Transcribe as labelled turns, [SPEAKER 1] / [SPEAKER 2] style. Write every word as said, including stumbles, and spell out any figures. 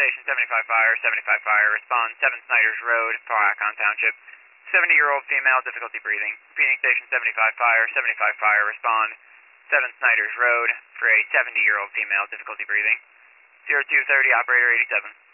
[SPEAKER 1] Station seventy-five Fire, seventy-five Fire, respond seven Snyders Road, Powhatan Township. seventy-year-old female, difficulty breathing. Repeating Station seventy-five Fire, seventy-five Fire, respond seven Snyders Road for a seventy-year-old female, difficulty breathing. zero two thirty, operator eighty-seven.